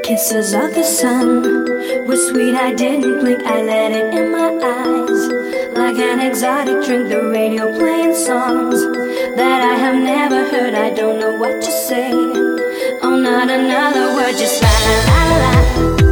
Kisses of the sun were sweet, I didn't blink, I let it in my eyes. Like an exotic drink, the radio playing songs that I have never heard, I don't know what to say. Oh, not another word, just la la la la la.